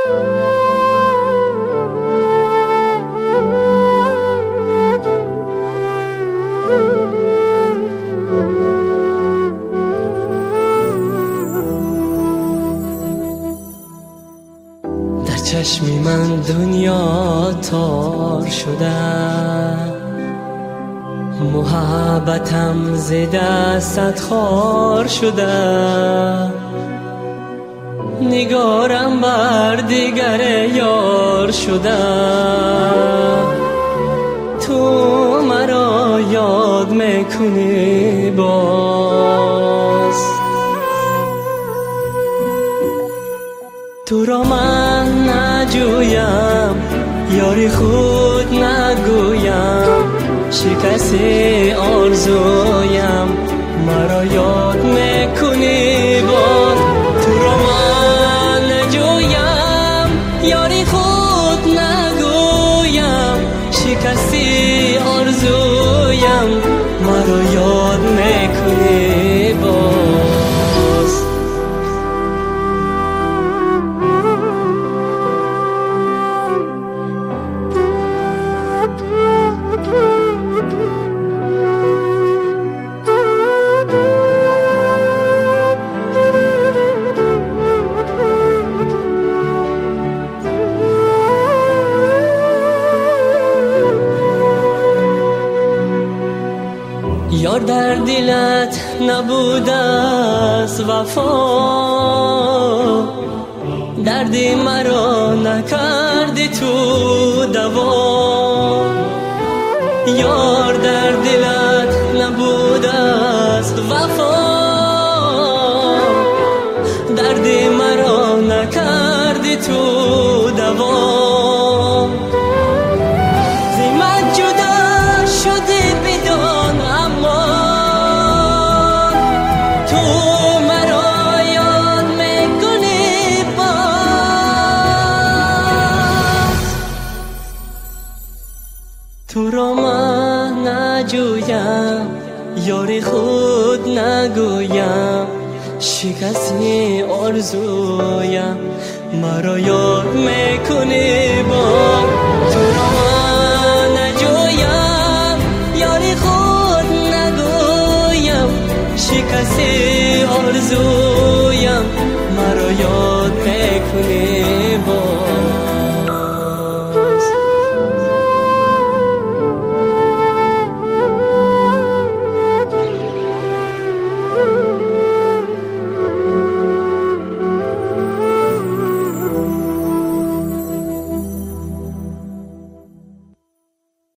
چشمی من دنیا تار شده، محبتم ز دستت خار شده، نگارم بر دیگر یار شده، تو مرا یاد میکنی باز، تو را من نجویم یاری خود نگویم، شکست آرزویم مرا یاد میکنی باز، تو را من نجویم یاری خود نگویم، شکست آرزویم مرا یاد میکنی باز. یار در دلت نبوده است وفا، دردی مرا نکردی تو دوا، یار در دلت نبوده است وفا، دردی مرا نکردی تو دوا، زیمت جدا شدی بدون اما تو مرا یاد میکنی باز، تو را من نجویم یاری خود نگویم، شکست آرزویم مرا یاد میکنی باز، تو را من نجویم یاری خود نگویم، شکست آرزویم مرا یاد میکنی